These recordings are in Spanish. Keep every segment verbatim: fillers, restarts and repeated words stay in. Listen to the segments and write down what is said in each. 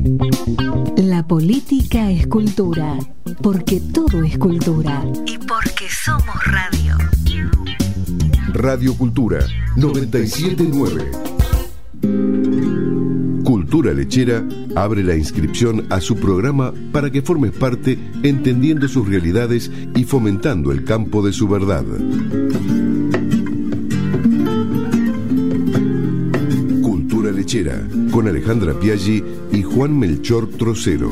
La política es cultura, porque todo es cultura. Y porque somos radio. Radio Cultura noventa y siete punto nueve. Cultura Lechera abre la inscripción a su programa para que formes parte entendiendo sus realidades y fomentando el campo de su verdad. Cultura Lechera con Alejandra Piaggi y Juan Melchor Trocero.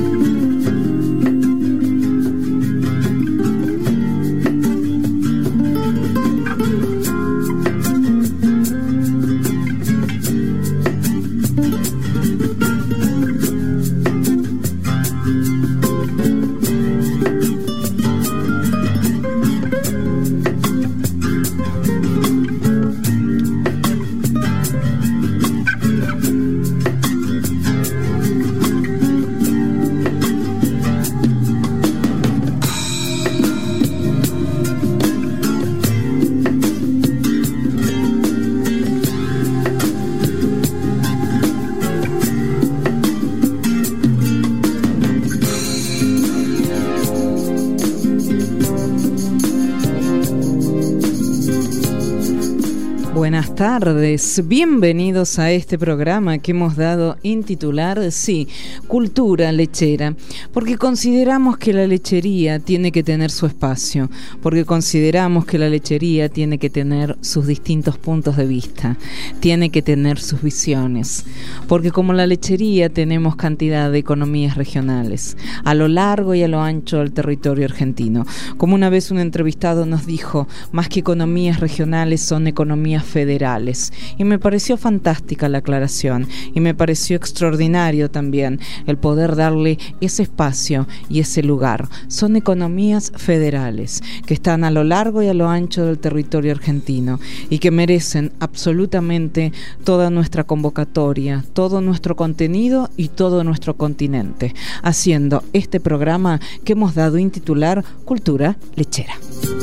Buenas tardes, bienvenidos a este programa que hemos dado en titular, sí, Cultura Lechera, porque consideramos que la lechería tiene que tener su espacio, porque consideramos que la lechería tiene que tener sus distintos puntos de vista, tiene que tener sus visiones, porque como la lechería tenemos cantidad de economías regionales, a lo largo y a lo ancho del territorio argentino. Como una vez un entrevistado nos dijo, más que economías regionales son economías federales, y me pareció fantástica la aclaración y me pareció extraordinario también el poder darle ese espacio y ese lugar. Son economías federales que están a lo largo y a lo ancho del territorio argentino y que merecen absolutamente toda nuestra convocatoria, todo nuestro contenido y todo nuestro continente, haciendo este programa que hemos dado en titular Cultura Lechera.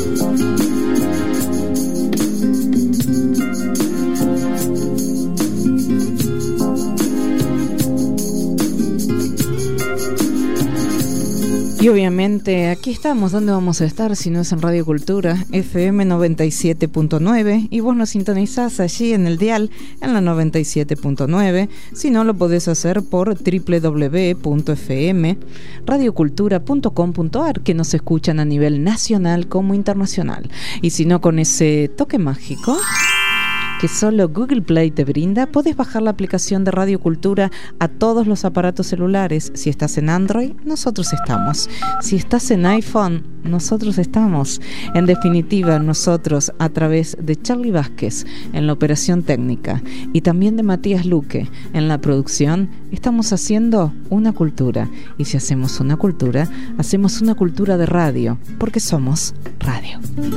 Y obviamente aquí estamos, ¿dónde vamos a estar si no es en Radio Cultura, F M noventa y siete punto nueve? Y vos nos sintonizás allí en el dial, en la noventa y siete punto nueve. Si no, lo podés hacer por doble u doble u doble u punto f m radio cultura punto com punto a r, que nos escuchan a nivel nacional como internacional. Y si no, con ese toque mágico que solo Google Play te brinda, podés bajar la aplicación de Radio Cultura a todos los aparatos celulares. Si estás en Android, nosotros estamos. Si estás en iPhone, nosotros estamos. En definitiva, nosotros, a través de Charlie Vázquez en la operación técnica y también de Matías Luque en la producción, estamos haciendo una cultura. Y si hacemos una cultura, hacemos una cultura de radio, porque somos radio.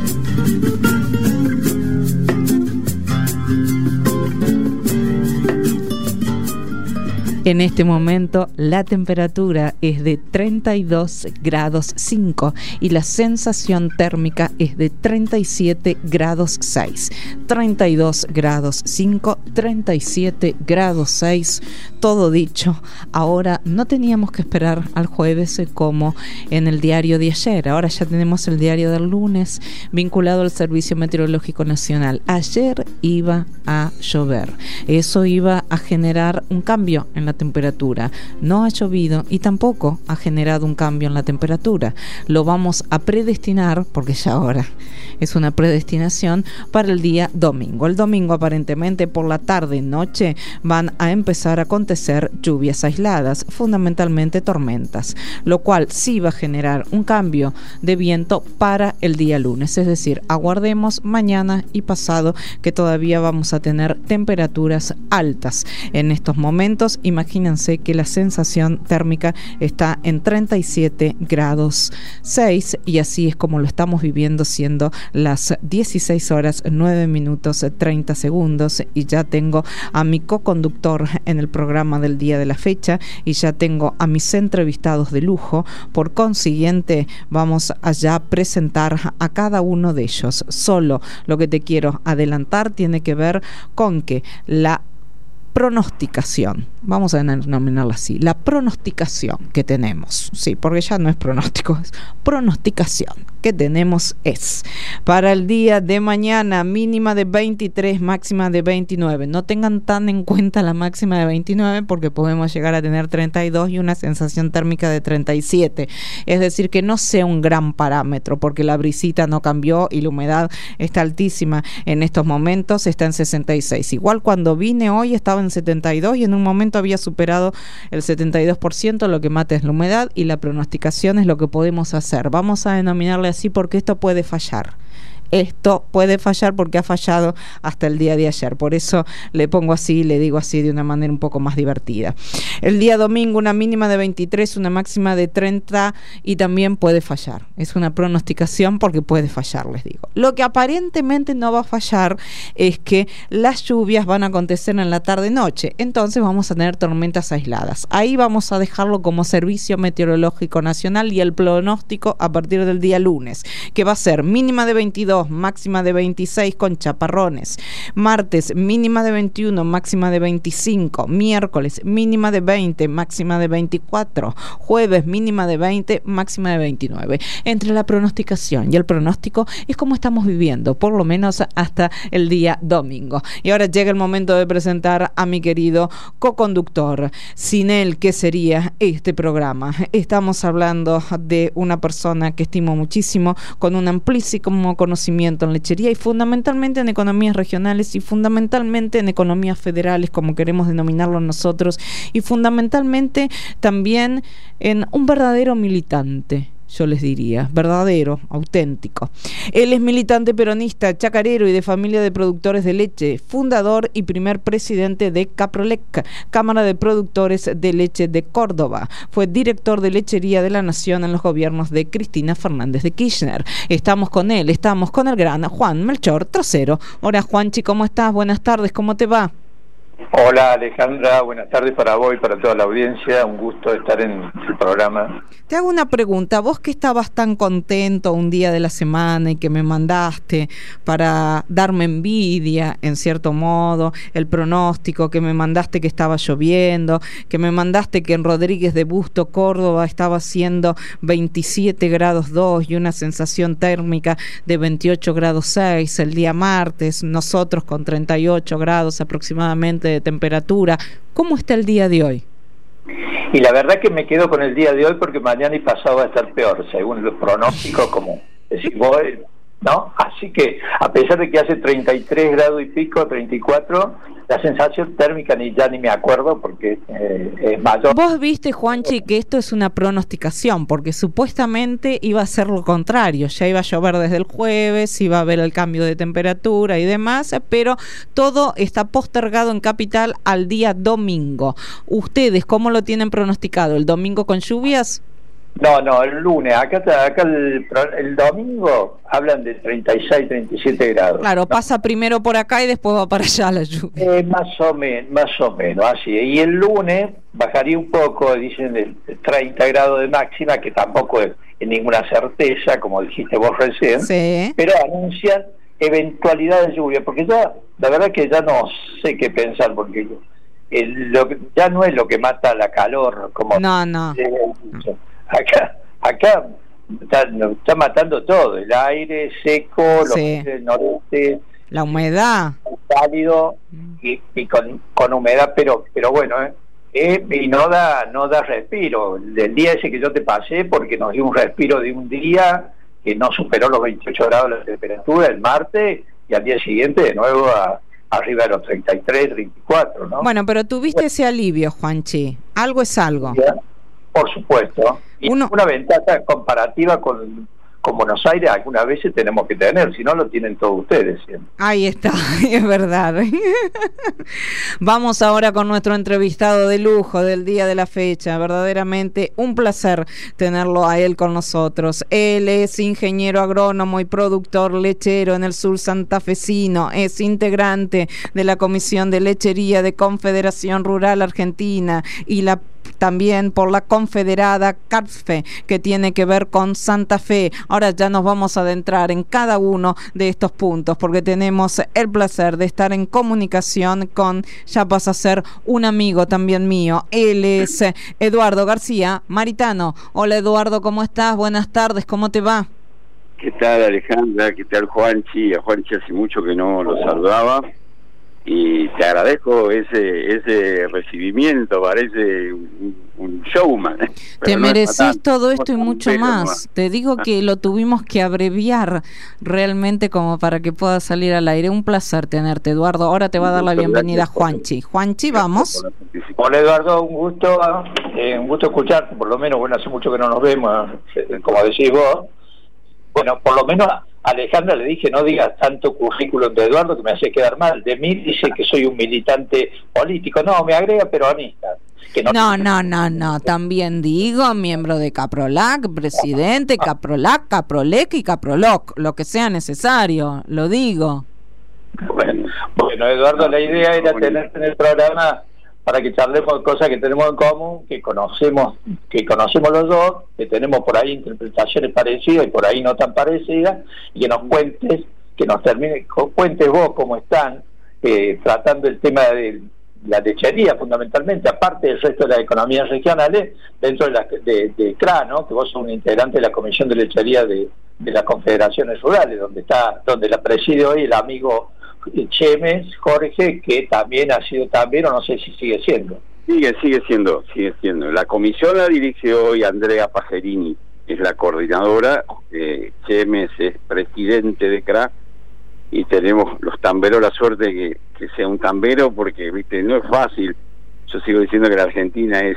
En este momento la temperatura es de treinta y dos grados cinco y la sensación térmica es de treinta y siete grados seis. treinta y dos grados cinco, treinta y siete grados seis, todo dicho. Ahora no teníamos que esperar al jueves como en el diario de ayer. Ahora ya tenemos el diario del lunes vinculado al Servicio Meteorológico Nacional. Ayer iba a llover. Eso iba a generar un cambio en la temperatura. No ha llovido y tampoco ha generado un cambio en la temperatura. Lo vamos a predestinar, porque ya ahora es una predestinación, para el día domingo. El domingo aparentemente por la tarde y noche van a empezar a acontecer lluvias aisladas, fundamentalmente tormentas, lo cual sí va a generar un cambio de viento para el día lunes. Es decir, aguardemos mañana y pasado que todavía vamos a tener temperaturas altas en estos momentos. Imagínense que la sensación térmica está en treinta y siete grados seis y así es como lo estamos viviendo, siendo las dieciséis horas nueve minutos treinta segundos, y ya tengo a mi coconductor en el programa del día de la fecha y ya tengo a mis entrevistados de lujo. Por consiguiente, vamos a ya presentar a cada uno de ellos. Solo lo que te quiero adelantar tiene que ver con que la pronosticación, vamos a denominarla así, la pronosticación que tenemos, sí, porque ya no es pronóstico, es pronosticación que tenemos es para el día de mañana, mínima de veintitrés, máxima de veintinueve. No tengan tan en cuenta la máxima de veintinueve porque podemos llegar a tener treinta y dos y una sensación térmica de treinta y siete. Es decir, que no sea un gran parámetro porque la brisita no cambió y la humedad está altísima en estos momentos, está en sesenta y seis. Igual cuando vine hoy estaba en setenta y dos y en un momento había superado el setenta y dos por ciento. Lo que mata es la humedad y la pronosticación es lo que podemos hacer. Vamos a denominarle así porque esto puede fallar. Esto puede fallar porque ha fallado hasta el día de ayer. Por eso le pongo así, le digo así de una manera un poco más divertida. El día domingo una mínima de veintitrés, una máxima de treinta y también puede fallar. Es una pronosticación porque puede fallar, les digo. Lo que aparentemente no va a fallar es que las lluvias van a acontecer en la tarde-noche. Entonces vamos a tener tormentas aisladas. Ahí vamos a dejarlo como Servicio Meteorológico Nacional y el pronóstico a partir del día lunes, que va a ser mínima de veintidós, máxima de veintiséis con chaparrones. Martes, mínima de veintiuno, máxima de veinticinco. Miércoles, mínima de veinte, máxima de veinticuatro. Jueves, mínima de veinte, máxima de veintinueve. Entre la pronosticación y el pronóstico es como estamos viviendo, por lo menos hasta el día domingo. Y ahora llega el momento de presentar a mi querido coconductor. Sin él, ¿qué sería este programa? Estamos hablando de una persona que estimo muchísimo, con un amplísimo conocimiento en lechería y fundamentalmente en economías regionales y fundamentalmente en economías federales, como queremos denominarlo nosotros, y fundamentalmente también en un verdadero militante. Yo les diría, verdadero, auténtico. Él es militante peronista, chacarero y de familia de productores de leche, fundador y primer presidente de Caprolec, Cámara de Productores de Leche de Córdoba. Fue director de lechería de la Nación en los gobiernos de Cristina Fernández de Kirchner. Estamos con él, estamos con el gran Juan Melchor Trocero. Hola Juanchi, ¿cómo estás? Buenas tardes, ¿cómo te va? Hola Alejandra, buenas tardes para vos y para toda la audiencia, un gusto estar en el programa. Te hago una pregunta, vos que estabas tan contento un día de la semana y que me mandaste para darme envidia, en cierto modo, el pronóstico, que me mandaste que estaba lloviendo, que me mandaste que en Rodríguez de Busto, Córdoba, estaba haciendo veintisiete grados dos y una sensación térmica de veintiocho grados seis el día martes, nosotros con treinta y ocho grados aproximadamente de temperatura. ¿Cómo está el día de hoy? Y la verdad que me quedo con el día de hoy porque mañana y pasado va a estar peor, según los pronósticos, como decís vos, ¿no? Así que, a pesar de que hace treinta y tres grados y pico, treinta y cuatro, la sensación térmica ni ya ni me acuerdo porque eh, es mayor. Vos viste, Juanchi, que esto es una pronosticación, porque supuestamente iba a ser lo contrario, ya iba a llover desde el jueves, iba a haber el cambio de temperatura y demás, pero todo está postergado en Capital al día domingo. ¿Ustedes cómo lo tienen pronosticado? ¿El domingo con lluvias? No, no, el lunes, acá, acá el, el domingo hablan de treinta y seis, treinta y siete grados. Claro, ¿no? Pasa primero por acá y después va para allá la lluvia. Eh, más o menos, más o menos, así. Y el lunes bajaría un poco, dicen, de treinta grados de máxima, que tampoco es, es ninguna certeza, como dijiste vos recién, sí. Pero anuncian eventualidad de lluvia, porque ya, la verdad que ya no sé qué pensar, porque el, lo, ya no es lo que mata la calor, como... No, no. Eh, Acá, acá está, está matando todo, el aire seco, sí. Los del noreste, la humedad, cálido y, y con, con humedad, pero pero bueno, eh, eh, y no da no da respiro. El día ese que yo te pasé, porque nos dio un respiro de un día que no superó los veintiocho grados de temperatura el martes, y al día siguiente de nuevo a, arriba de los treinta y tres, treinta y cuatro, ¿no? Bueno, pero tuviste bueno. ese alivio, Juanchi, algo es algo. ¿Ya? Por supuesto, y Uno... una ventaja comparativa con, con Buenos Aires algunas veces tenemos que tener, si no lo tienen todos ustedes siempre. Ahí está, es verdad. Vamos ahora con nuestro entrevistado de lujo del día de la fecha, verdaderamente un placer tenerlo a él con nosotros. Él es ingeniero agrónomo y productor lechero en el sur santafesino, es integrante de la Comisión de Lechería de Confederación Rural Argentina y la también por la confederada CARFE, que tiene que ver con Santa Fe. Ahora ya nos vamos a adentrar en cada uno de estos puntos porque tenemos el placer de estar en comunicación con, ya pasa a ser un amigo también mío. Él es Eduardo García Maritano. Hola Eduardo, ¿cómo estás? Buenas tardes, ¿cómo te va? ¿Qué tal Alejandra? ¿Qué tal Juanchi? A Juanchi hace mucho que no lo saludaba y te agradezco ese ese recibimiento, parece un, un showman. Te no mereces todo esto y mucho más. más. Te digo que lo tuvimos que abreviar realmente como para que pueda salir al aire. Un placer tenerte, Eduardo. Ahora te va a dar la bienvenida Juanchi. Juanchi, vamos. Hola Eduardo, un gusto, eh, un gusto escucharte, por lo menos, bueno, hace mucho que no nos vemos, como decís vos. Bueno, por lo menos a Alejandra le dije, no digas tanto currículum de Eduardo que me hace quedar mal. De mí dice que soy un militante político. No, me agrega peronista. Que no, no, no, no, no. También digo miembro de Caprolac, presidente, Caprolac, Caprolec y Caproloc. Lo que sea necesario, lo digo. Bueno, bueno Eduardo, la idea era tenerte en el programa para que charlemos de cosas que tenemos en común, que conocemos, que conocemos los dos, que tenemos por ahí interpretaciones parecidas y por ahí no tan parecidas, y que nos cuentes, que nos termine, cuentes vos cómo están eh, tratando el tema de la lechería fundamentalmente, aparte del resto de las economías regionales, dentro de la de, de C R A, ¿no? Que vos sos un integrante de la Comisión de Lechería de, de las Confederaciones Rurales, donde está, donde la preside hoy el amigo Chemes, Jorge, que también ha sido también, o no sé si sigue siendo. Sigue, sigue siendo, sigue siendo. La comisión la dirige hoy Andrea Pajerini, es la coordinadora, eh, Chemes es presidente de C R A, y tenemos los tamberos la suerte de que, que sea un tambero, porque viste no es fácil. Yo sigo diciendo que la Argentina es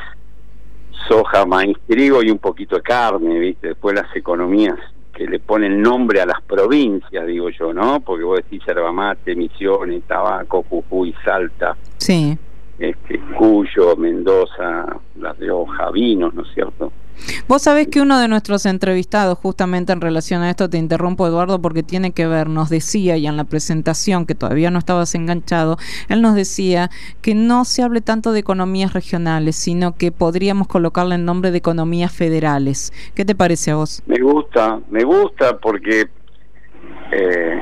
soja, maíz, trigo y un poquito de carne, viste. Después las economías que le ponen nombre a las provincias, digo yo, ¿no? Porque vos decís yerba mate, Misiones, Tabaco, Jujuy, Salta, sí, este, Cuyo, Mendoza, La Rioja, Vinos, ¿no es cierto? Vos sabés que uno de nuestros entrevistados, justamente en relación a esto, te interrumpo Eduardo porque tiene que ver, nos decía, y en la presentación, que todavía no estabas enganchado, él nos decía que no se hable tanto de economías regionales, sino que podríamos colocarle el nombre de economías federales. ¿Qué te parece a vos? Me gusta, me gusta porque eh,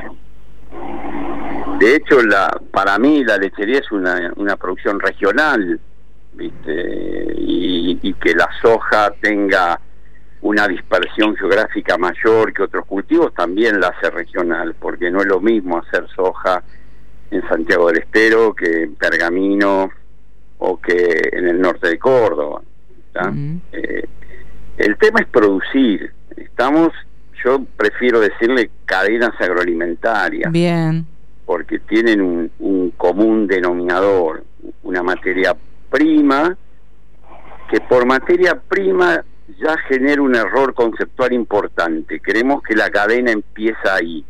de hecho la para mí la lechería es una, una producción regional, ¿viste? Y, y que la soja tenga una dispersión geográfica mayor que otros cultivos también la hace regional, porque no es lo mismo hacer soja en Santiago del Estero que en Pergamino o que en el norte de Córdoba. Uh-huh. eh, el tema es producir. Estamos, yo prefiero decirle cadenas agroalimentarias. Bien. Porque tienen un, un común denominador, una materia prima, que por materia prima ya genera un error conceptual importante. Creemos que la cadena empieza ahí.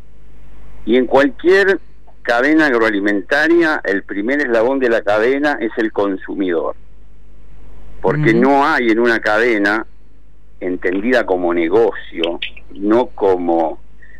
Y en cualquier cadena agroalimentaria, el primer eslabón de la cadena es el consumidor. Porque mm. no hay en una cadena, entendida como negocio, no como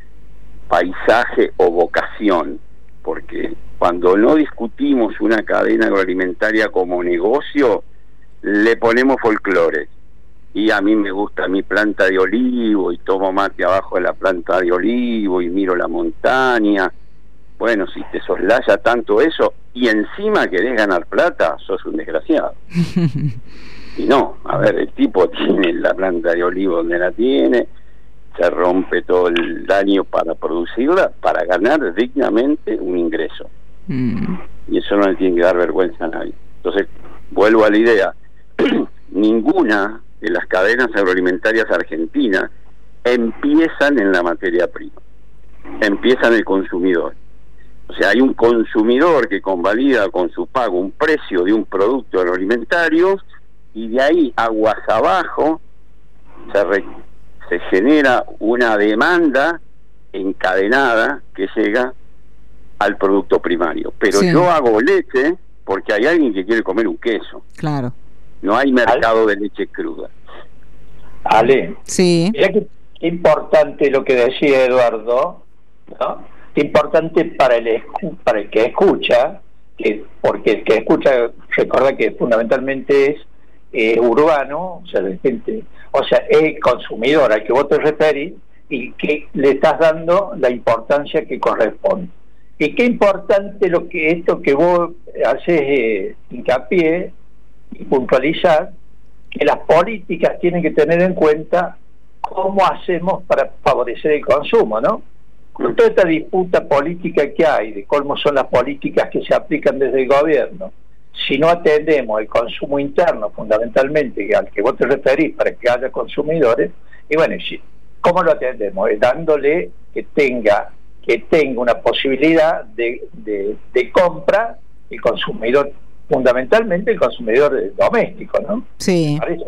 paisaje o vocación, porque cuando no discutimos una cadena agroalimentaria como negocio, le ponemos folclore. Y a mí me gusta mi planta de olivo, y tomo mate abajo de la planta de olivo, y miro la montaña. Bueno, si te soslaya tanto eso, y encima querés ganar plata, sos un desgraciado. Y no, a ver, el tipo tiene la planta de olivo donde la tiene, se rompe todo el año para producirla, para ganar dignamente un ingreso. Mm. Y eso no le tiene que dar vergüenza a nadie. Entonces, vuelvo a la idea, ninguna de las cadenas agroalimentarias argentinas empiezan en la materia prima, empiezan el consumidor. O sea, hay un consumidor que convalida con su pago un precio de un producto agroalimentario, y de ahí aguas abajo se, re, se genera una demanda encadenada que llega al producto primario. Pero sí, yo hago leche porque hay alguien que quiere comer un queso. Claro. No hay mercado de leche cruda. Ale, sí. Mira qué importante lo que decía Eduardo, ¿no? Qué importante para el para el que escucha, que porque el que escucha recuerda que fundamentalmente es eh, urbano, o sea, de gente, o sea, es consumidor al que vos te referís, y que le estás dando la importancia que corresponde. Y qué importante lo que esto que vos haces eh, hincapié y puntualizar, que las políticas tienen que tener en cuenta cómo hacemos para favorecer el consumo, ¿no? Con toda esta disputa política que hay, de cómo son las políticas que se aplican desde el gobierno, si no atendemos el consumo interno, fundamentalmente, al que vos te referís, para que haya consumidores, y bueno, ¿cómo lo atendemos? Es dándole que tenga que tenga una posibilidad de, de, de compra el consumidor, fundamentalmente el consumidor doméstico, ¿no? Sí. ¿Parece?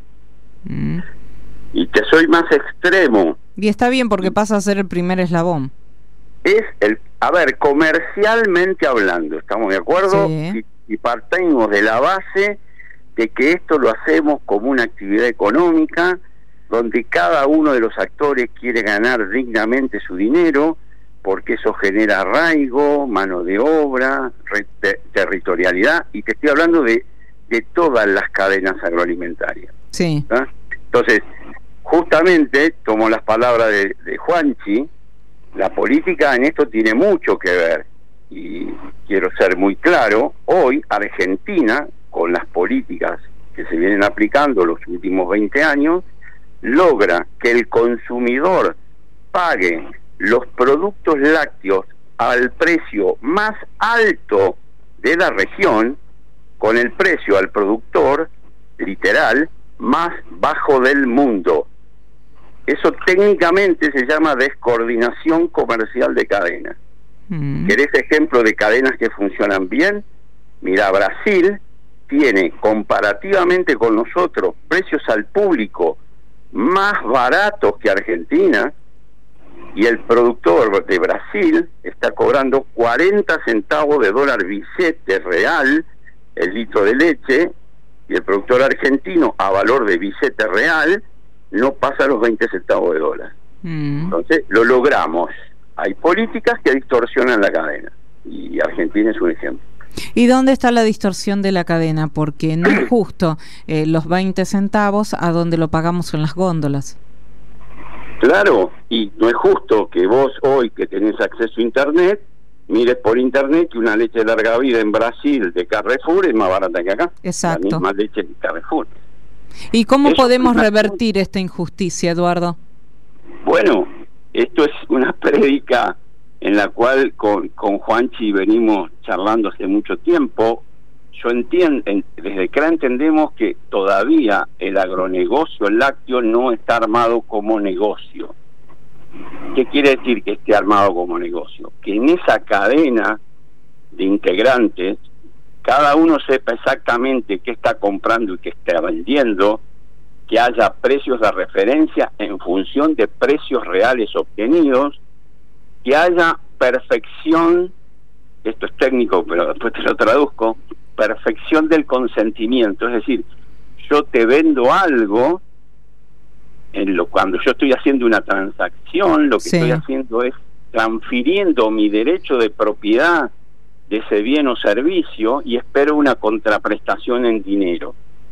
Mm. Y te soy más extremo. Y está bien porque pasa a ser el primer eslabón. Es el, a ver, comercialmente hablando, ¿estamos de acuerdo? Sí. Y, y partimos de la base de que esto lo hacemos como una actividad económica, donde cada uno de los actores quiere ganar dignamente su dinero, porque eso genera arraigo, mano de obra, re, te, territorialidad, y te estoy hablando de, de todas las cadenas agroalimentarias. Sí. ¿Ah? Entonces, justamente, tomo las palabras de, de Juanchi, la política en esto tiene mucho que ver, y quiero ser muy claro, hoy Argentina, con las políticas que se vienen aplicando los últimos veinte años, logra que el consumidor pague los productos lácteos al precio más alto de la región, con el precio al productor, literal, más bajo del mundo. Eso técnicamente se llama descoordinación comercial de cadenas. Mm. ¿Querés ejemplo de cadenas que funcionan bien? Mira, Brasil tiene comparativamente con nosotros precios al público más baratos que Argentina, y el productor de Brasil está cobrando cuarenta centavos de dólar billete real el litro de leche, y el productor argentino a valor de billete real no pasa los veinte centavos de dólar. Mm. Entonces lo logramos. Hay políticas que distorsionan la cadena, y Argentina es un ejemplo. ¿Y dónde está la distorsión de la cadena? Porque no es justo eh, los veinte centavos a donde lo pagamos en las góndolas. Claro, y no es justo que vos hoy que tenés acceso a internet, mires por internet que una leche de larga vida en Brasil de Carrefour es más barata que acá. Exacto. La misma leche de Carrefour. ¿Y cómo Eso podemos es una... revertir esta injusticia, Eduardo? Bueno, esto es una prédica en la cual con, con Juanchi venimos charlando hace mucho tiempo. Yo entiendo, desde acá entendemos que todavía el agronegocio lácteo no está armado como negocio. ¿Qué quiere decir que esté armado como negocio? Que en esa cadena de integrantes, cada uno sepa exactamente qué está comprando y qué está vendiendo, que haya precios de referencia en función de precios reales obtenidos, que haya perfección, esto es técnico, pero después te lo traduzco, perfección del consentimiento, es decir, yo te vendo algo, en lo cuando yo estoy haciendo una transacción, lo que sí. estoy haciendo es transfiriendo mi derecho de propiedad de ese bien o servicio y espero una contraprestación en dinero.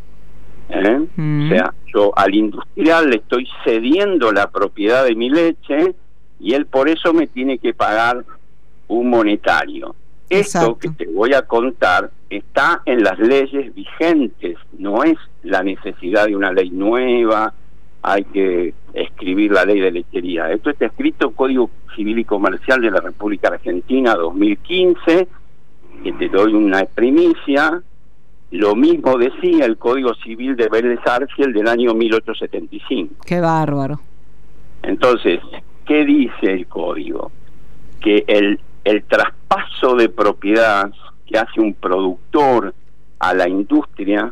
¿Eh? Mm. O sea, yo al industrial le estoy cediendo la propiedad de mi leche y él por eso me tiene que pagar un monetario. Exacto. Esto que te voy a contar está en las leyes vigentes, no es la necesidad de una ley nueva, hay que escribir la ley de lechería. Esto está escrito en Código Civil y Comercial de la República Argentina dos mil quince, que te doy una primicia. Lo mismo decía el Código Civil de Vélez Arfiel del año mil ochocientos setenta y cinco. ¡Qué bárbaro! Entonces, ¿qué dice el código? Que el, el traspaso de propiedad que hace un productor a la industria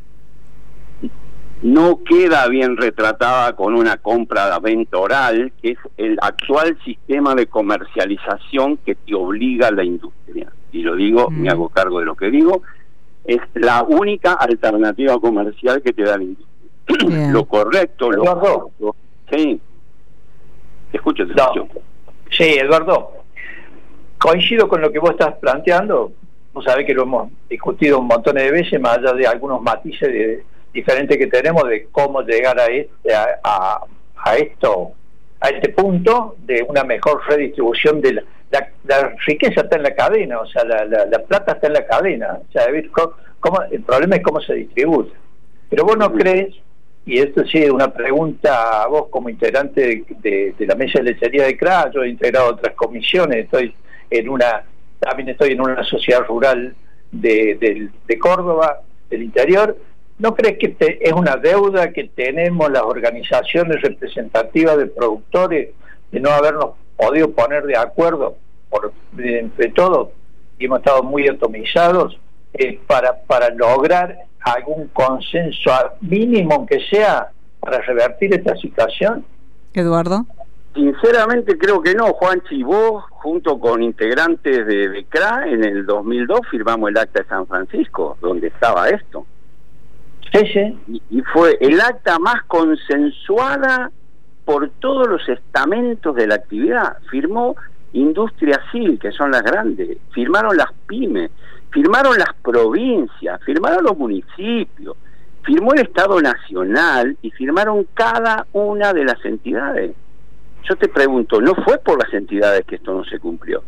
no queda bien retratada con una compra-venta oral, que es el actual sistema de comercialización que te obliga a la industria. Y lo digo, mm. me hago cargo de lo que digo, es la única alternativa comercial que te da la industria. Yeah. Lo correcto, lo correcto. Sí. Te escucho, te escucho. No. Sí, Eduardo. Coincido con lo que vos estás planteando. Vos sabés que lo hemos discutido un montón de veces, más allá de algunos matices de, diferentes que tenemos de cómo llegar a, este, a, a, a esto, a este punto de una mejor redistribución de la, la, la riqueza está en la cadena, o sea, la, la, la plata está en la cadena, o sea, ¿cómo, cómo, el problema es cómo se distribuye. Pero vos no crees, y esto sí es una pregunta a vos como integrante de, de, de la mesa de lechería de C R A, yo he integrado otras comisiones, estoy en una, también estoy en una sociedad rural de, de, de Córdoba, del interior. ¿No crees que te, es una deuda que tenemos las organizaciones representativas de productores de no habernos podido poner de acuerdo por entre todos, y hemos estado muy atomizados eh, para, para lograr algún consenso mínimo, aunque sea, para revertir esta situación? Eduardo. Sinceramente creo que no, Juanchi. Vos, junto con integrantes de, de C R A, en el dos mil dos firmamos el Acta de San Francisco, donde estaba esto. Sí, sí. Y, y fue el acta más consensuada por todos los estamentos de la actividad. Firmó Industria S I L, que son las grandes, firmaron las pymes, firmaron las provincias, firmaron los municipios, firmó el Estado Nacional y firmaron cada una de las entidades. Yo te pregunto, ¿no fue por las entidades que esto no se cumplió?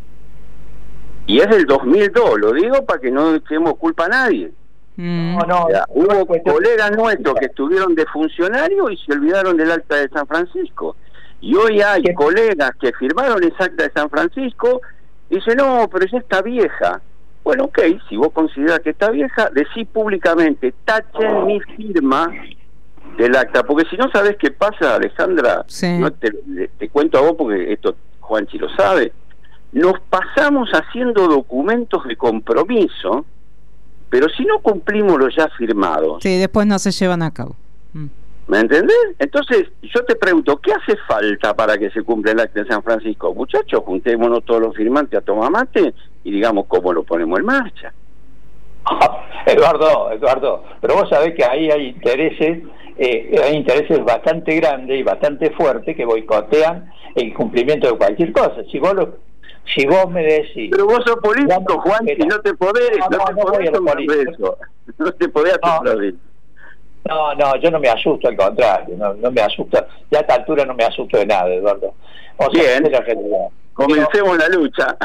Y es del dos mil dos, lo digo para que no echemos culpa a nadie. No, no, o sea, hubo colegas nuestros que estuvieron de funcionario y se olvidaron del Acta de San Francisco. Y hoy hay ¿Qué? colegas que firmaron esa Acta de San Francisco y dicen, no, pero ya está vieja. Bueno, ok, si vos considerás que está vieja, decí públicamente, tachen mi firma del acta, porque si no sabés qué pasa, Alejandra, sí. no te, te cuento a vos porque esto Juanchi lo sabe, nos pasamos haciendo documentos de compromiso, pero si no cumplimos los ya firmados, sí, después no se llevan a cabo. Mm. ¿Me entendés? Entonces, yo te pregunto, ¿qué hace falta para que se cumpla el Acta de San Francisco? Muchachos, juntémonos todos los firmantes a tomar mate y digamos cómo lo ponemos en marcha. Eduardo, Eduardo, pero vos sabés que ahí hay intereses, eh, hay intereses bastante grandes y bastante fuertes que boicotean el cumplimiento de cualquier cosa. Si vos lo, si vos me decís... Pero vos sos político, Juan, y no te podés, no, no, no te no podés tomar eso. No te podés aplaudir. No, no, yo no me asusto, al contrario, no, no me asusto. Ya a esta altura no me asusto de nada, Eduardo. O sea, bien, la realidad. Comencemos pero, la lucha.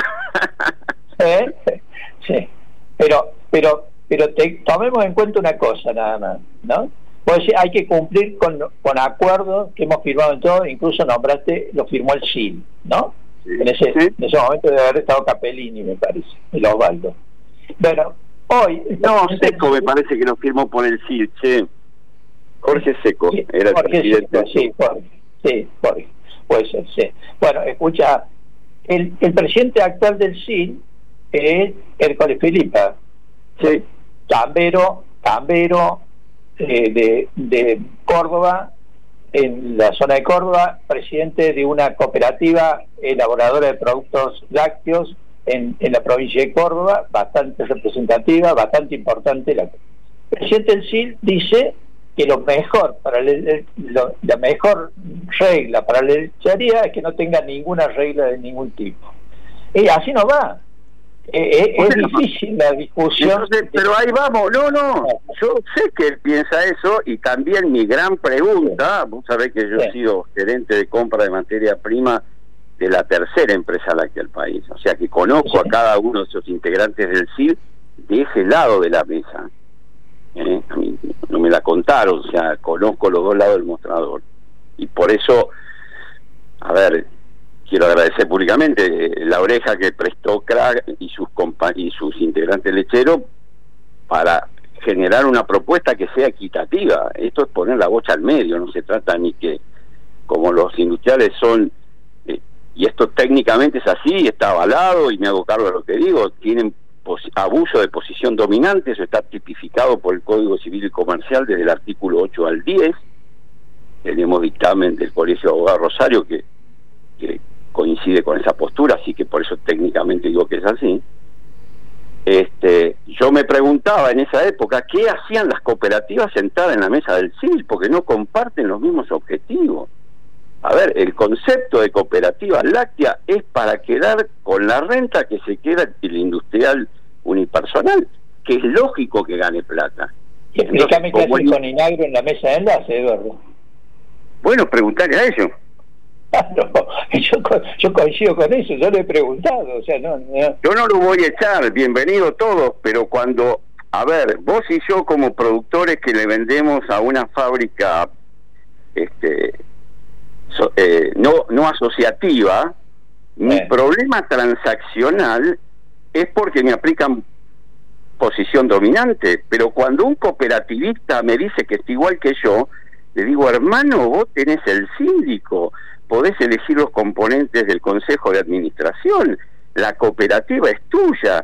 ¿Eh? Sí, pero, pero, pero te, tomemos en cuenta una cosa nada más, ¿no? Pues hay que cumplir con, con acuerdos que hemos firmado en todo, incluso nombraste, lo firmó el S I L, ¿no? Sí, en, ese, sí. en ese momento debe haber estado Capellini, me parece, el Osvaldo. Bueno, hoy... No, Seco me parece que lo firmó por el S I L, che. Jorge Seco, sí, era Jorge el presidente. Seco, sí, Jorge, sí, Jorge, puede ser, sí. Bueno, escucha, el, el presidente actual del S I L es Hércules Filipa, sí. Tambero, Tambero eh, de, de Córdoba, en la zona de Córdoba, presidente de una cooperativa elaboradora de productos lácteos en, en la provincia de Córdoba, bastante representativa, bastante importante. La, el presidente del S I L dice que lo mejor para el, lo, la mejor regla para la lechería es que no tenga ninguna regla de ningún tipo. Y así no va. Eh, es bueno, difícil la discusión. Entonces, pero ahí vamos, no, no, yo sé que él piensa eso, y también mi gran pregunta, vos sabés que yo sí. he sido gerente de compra de materia prima de la tercera empresa láctea del país, o sea que conozco sí. a cada uno de esos integrantes del S I L de ese lado de la mesa. ¿Eh? A mí no me la contaron, o sea, conozco los dos lados del mostrador, y por eso, a ver, quiero agradecer públicamente la oreja que prestó C R A y sus compa y sus integrantes lecheros para generar una propuesta que sea equitativa. Esto es poner la bocha al medio, no se trata ni que, como los industriales son, eh, y esto técnicamente es así, está avalado, y me hago cargo de lo que digo, tienen abuso de posición dominante, eso está tipificado por el Código Civil y Comercial desde el artículo ocho al diez. Tenemos dictamen del Colegio de Abogados Rosario que, que coincide con esa postura, así que por eso técnicamente digo que es así. Este, yo me preguntaba en esa época qué hacían las cooperativas sentadas en la mesa del S I L, porque no comparten los mismos objetivos. A ver, el concepto de cooperativa láctea es para quedar con la renta que se queda el industrial unipersonal, que es lógico que gane plata. Y explícame qué hace con Inagro en la mesa de enlace, Eduardo. Bueno, preguntarle a ellos. Claro, yo, yo coincido con eso, yo le he preguntado, o sea, no, no. Yo no lo voy a echar, bienvenido todos, pero cuando, a ver, vos y yo como productores que le vendemos a una fábrica este so, eh, no, no asociativa, mi eh. problema transaccional es porque me aplican posición dominante, pero cuando un cooperativista me dice que está igual que yo, le digo, hermano, vos tenés el síndico, podés elegir los componentes del consejo de administración, la cooperativa es tuya.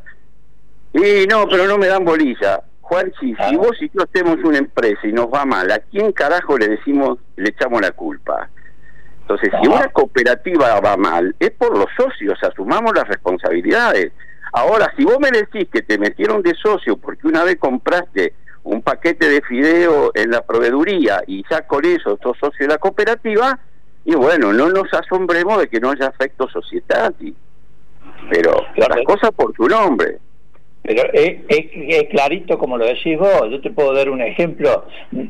Y no, pero no me dan bolilla. Juanchi, si vos y yo hacemos una empresa y nos va mal, ¿a quién carajo le decimos, le echamos la culpa? Entonces, si una cooperativa va mal, es por los socios, asumamos las responsabilidades. Ahora, si vos me decís que te metieron de socio porque una vez compraste un paquete de fideo en la proveeduría y ya con eso sos socio de la cooperativa, y bueno, no nos asombremos de que no haya efecto societatis, pero claro, las cosas por tu nombre. Pero es, es, es clarito como lo decís vos. Yo te puedo dar un ejemplo.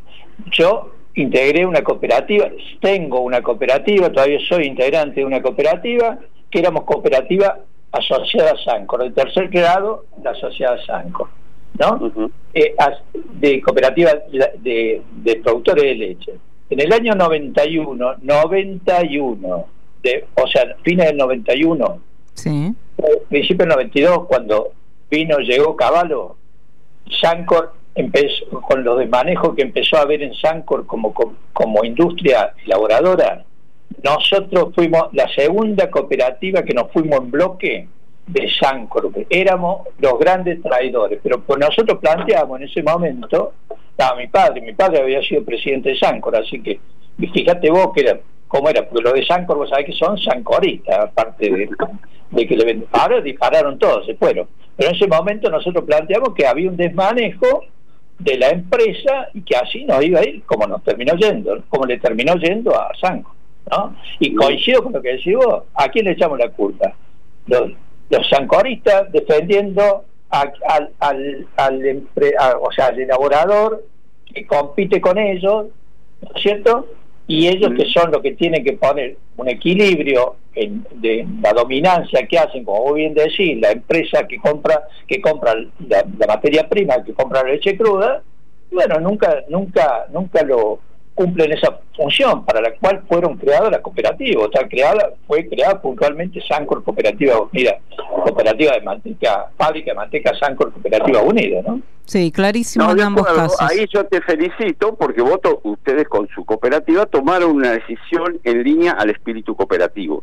Yo integré una cooperativa, tengo una cooperativa, todavía soy integrante de una cooperativa, que éramos cooperativa asociada a Sancor, de tercer grado, la asociada a Sancor, ¿no? Uh-huh. eh, de cooperativa de, de productores de leche. En el año noventa y uno, noventa y uno, de, o sea, fines del noventa y uno, sí, principio del noventa y dos, cuando vino, llegó Cavallo, Sancor empezó, con los desmanejos que empezó a haber en Sancor como, como, como industria elaboradora, nosotros fuimos la segunda cooperativa que nos fuimos en bloque de Sancor. Éramos los grandes traidores, pero pues nosotros planteamos en ese momento, estaba mi padre, mi padre había sido presidente de Sancor, así que fíjate vos que era, cómo era, porque los de Sancor vos sabés que son sancoristas, aparte de, de que le ven, ahora dispararon todos, se fueron, pero en ese momento nosotros planteamos que había un desmanejo de la empresa y que así nos iba a ir como nos terminó yendo, como le terminó yendo a Sancor, ¿no? Y coincido con lo que decís vos, ¿a quién le echamos la culpa? Los, los sancoristas defendiendo a, al, al, al empre, a, o sea, al elaborador que compite con ellos, ¿no es cierto? Y ellos que son los que tienen que poner un equilibrio en, de la dominancia que hacen, como vos bien decís, la empresa que compra que compra la, la materia prima, que compra la leche cruda, bueno, nunca nunca nunca lo cumplen esa función para la cual fueron creadas las cooperativas. O sea, creada, fue creada puntualmente Sancor Cooperativa Unida, cooperativa de manteca, fábrica de manteca Sancor Cooperativa Unida, ¿no? Sí, clarísimo no, en ambos casos. Ahí yo te felicito porque vos, ustedes con su cooperativa tomaron una decisión en línea al espíritu cooperativo.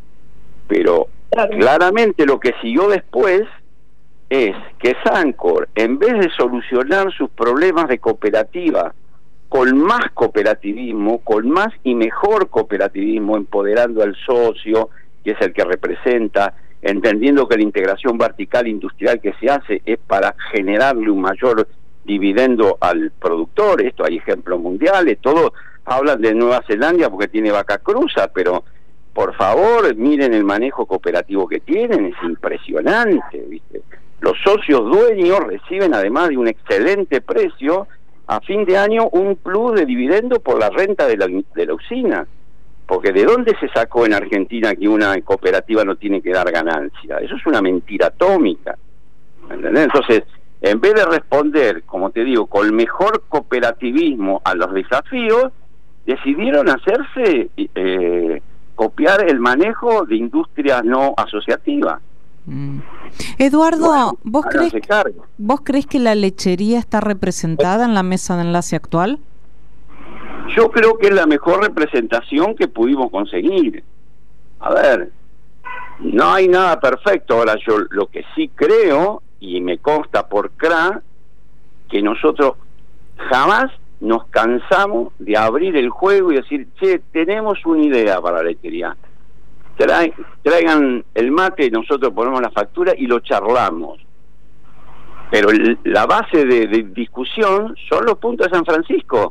Pero claro, claramente lo que siguió después es que Sancor, en vez de solucionar sus problemas de cooperativa con más cooperativismo, con más y mejor cooperativismo, empoderando al socio, que es el que representa, entendiendo que la integración vertical industrial que se hace es para generarle un mayor dividendo al productor. Esto hay ejemplos mundiales, todos hablan de Nueva Zelanda porque tiene vaca cruza, pero por favor miren el manejo cooperativo que tienen, es impresionante, ¿viste? Los socios dueños reciben, además de un excelente precio, a fin de año un plus de dividendo por la renta de la, de la usina, porque ¿de dónde se sacó en Argentina que una cooperativa no tiene que dar ganancia? Eso es una mentira atómica, ¿entendés? Entonces, en vez de responder, como te digo, con el mejor cooperativismo a los desafíos, decidieron hacerse, eh, copiar el manejo de industrias no asociativas. Mm. Eduardo, bueno, ¿vos crees, ¿vos crees que la lechería está representada en la mesa de enlace actual? Yo creo que es la mejor representación que pudimos conseguir. A ver, no hay nada perfecto. Ahora, yo lo que sí creo, y me consta por C R A, que nosotros jamás nos cansamos de abrir el juego y decir, che, tenemos una idea para la lechería. Trae, traigan el mate, nosotros ponemos la factura y lo charlamos. Pero el, la base de, de discusión son los puntos de San Francisco.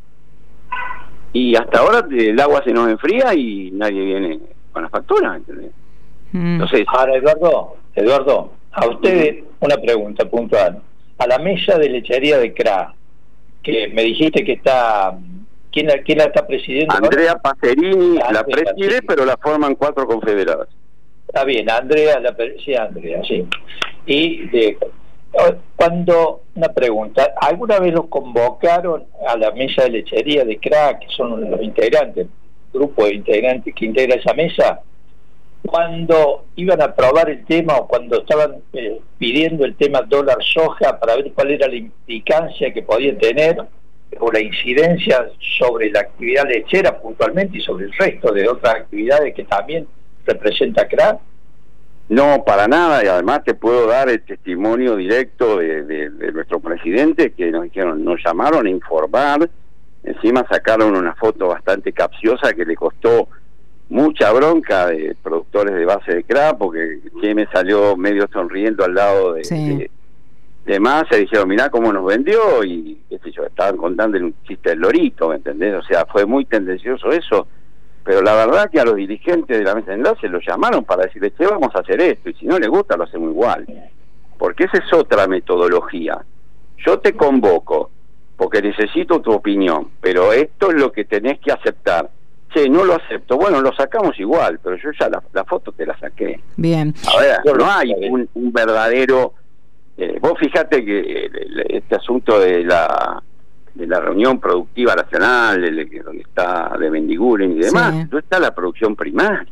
Y hasta ahora el agua se nos enfría y nadie viene con la factura, ¿entendés? Mm. Entonces, ahora, Eduardo, Eduardo, a ustedes una pregunta puntual. A la mesa de lechería de C R A, que me dijiste que está ¿Quién la, quién la está presidiendo? Andrea Pacerini Andrea, la preside, sí. pero la forman cuatro confederadas. Está bien, Andrea, la, sí, Andrea, sí. Y de, cuando, una pregunta, ¿alguna vez los convocaron a la mesa de lechería de C R A, que son los integrantes, grupo de integrantes que integra esa mesa, cuando iban a aprobar el tema o cuando estaban eh, pidiendo el tema dólar soja para ver cuál era la implicancia que podía tener o la incidencia sobre la actividad lechera puntualmente y sobre el resto de otras actividades que también representa C R A? No, para nada, y además te puedo dar el testimonio directo de, de, de nuestro presidente, que nos dijeron, nos llamaron a informar, encima sacaron una foto bastante capciosa que le costó mucha bronca de productores de base de C R A, porque que me salió medio sonriendo al lado de, sí. de, de Massa, y dijeron, mirá cómo nos vendió, y qué sé yo, estaban contando un chiste del lorito, ¿me entendés? O sea, fue muy tendencioso eso, pero la verdad que a los dirigentes de la mesa de enlace los llamaron para decirles, che, vamos a hacer esto, y si no les gusta lo hacemos igual, porque esa es otra metodología. Yo te convoco porque necesito tu opinión, pero esto es lo que tenés que aceptar. Che, no lo acepto, bueno, lo sacamos igual, pero yo ya la, la foto te la saqué. Bien. A ver, no hay un, un verdadero... Eh, vos fijate que eh, este asunto de la de la reunión productiva nacional, de, de, donde está de Bendiguren y demás, sí. no está la producción primaria.